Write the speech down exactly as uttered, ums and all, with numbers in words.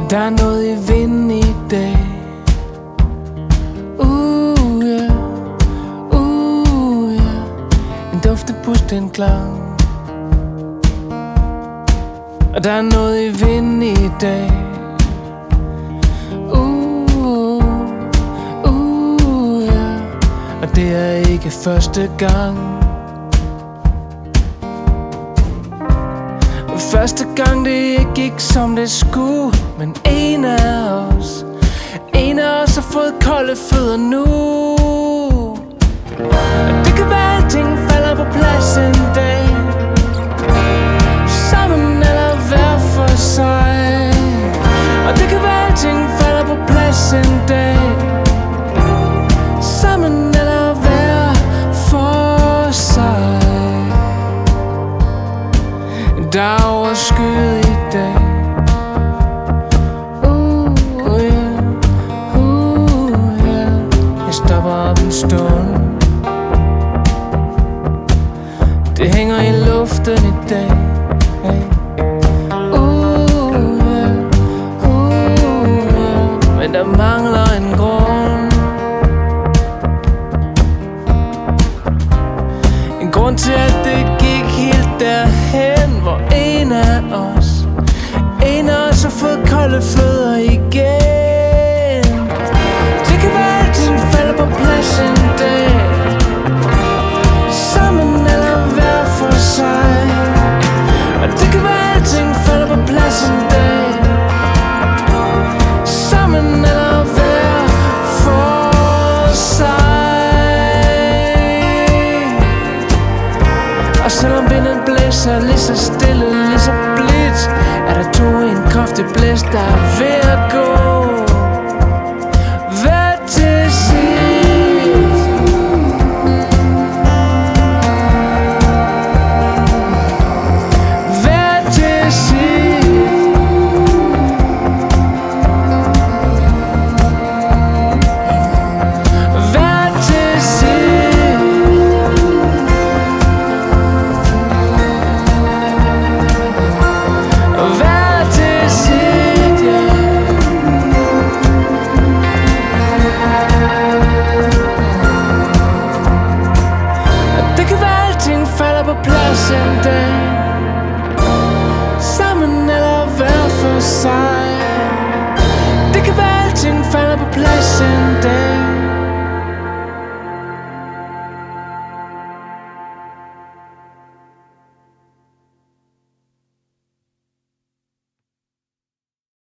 Der er noget i vinden i dag. Uh, yeah. Uh, yeah. En duftebus, den klang. Og der er noget i vinden i dag. Uh, uh, yeah. Og det er ikke første gang. Første gang det ikke gik som det skulle. Men en af os En af os har fået kolde fødder nu. Og det kan være alting falder på plads en dag. Sammen eller hver for sig. Og det kan være alting falder på plads en dag. Sammen eller hver for sig. Der er overskyet i dag. Uh, yeah. Uh, yeah. Jeg stopper op en stund. Det hænger i luften i dag. Hey. Uh, yeah. Uh, yeah. Men der mangler en grund. En grund til at det gik helt derhen, hvor en af os En af os har fået kolde fødder igen. Det kan være alting falder på plads en dag. Sammen eller hver for sig. Og det kan være alting falder på plads en dag. Sammen eller hver for sig. Og selvom vinden blæser lige så stille, lige så blidt, er der to i en kraftig blæs, der er ved at gå hver til sit. Hver til sit. Hver til sit. Hver til sit, yeah. Og det kan være alting falder på plads en dag. Sammen eller hver for sig. Det kan være alting falder på plads en